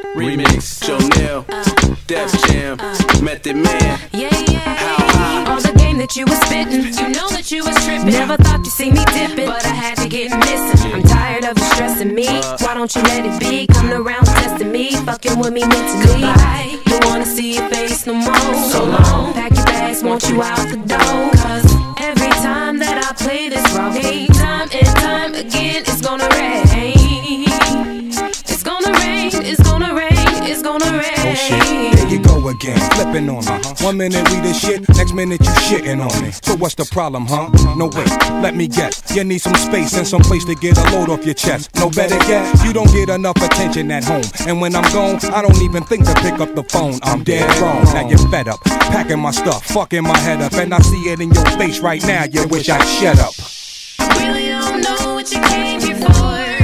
Remix, Jonelle, Def Jam, Method Man. Yeah, yeah. All the game that you was spittin', you know that you was trippin'. Never thought you'd see me dippin', but I had to get missing. I'm tired of you stressing me. Why don't you let it be? Coming around testing me, fucking with me mentally. Goodbye. Don't wanna see your face no more. So long. Pack your bags, want you out the door. Cause every time that I play this raw game, time and time again, it's gonna rain. It's gonna rain, it's gonna rain, it's gonna rain. Oh shit, there you go again, flipping on me. 1 minute we the shit, next minute you shitting on me. So what's the problem, huh? No wait, let me guess. You need some space and some place to get a load off your chest. No better yet, you don't get enough attention at home. And when I'm gone, I don't even think to pick up the phone. I'm dead wrong, now you're fed up, packing my stuff, fucking my head up. And I see it in your face right now, you wish I'd shut up. I really don't know what you came here for.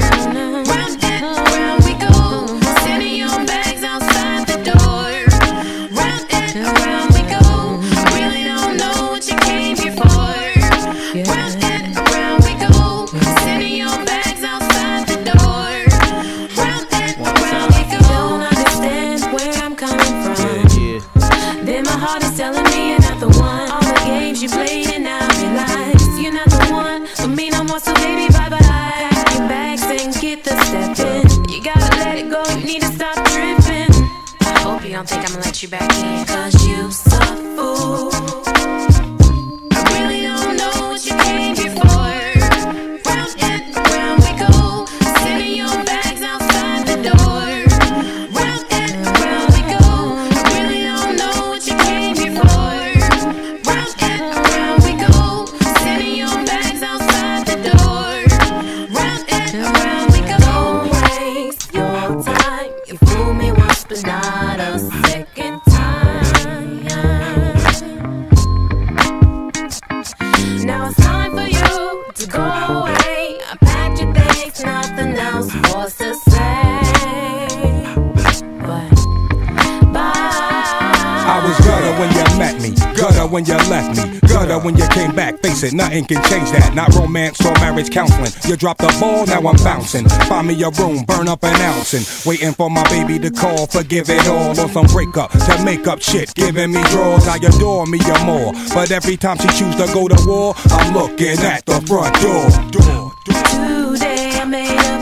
I don't think I'ma let you back in, cause you so fool. I really don't know what you came here for. Round and round we go, sending your bags outside the door. Round and round we go, I really don't know what you came here for. Round and round we go, sending your bags outside the door. Round and round we go. Don't waste your time, you fool me once but not a second time. Now it's time for you to go away. I packed your bags, nothing else for us to say. But bye. I was gutter when you met me, gutter when you left me, gutter when you came back. Face it, nothing can change that. Not romance or marriage counseling. You dropped the ball, now I'm bouncing. Find me a room, burn up an ounce and waiting for my baby to call. Forgive it all on some breakup to make up shit. Giving me draws, I adore me or more. But every time she choose to go to war, I'm looking at the front door. Today I made a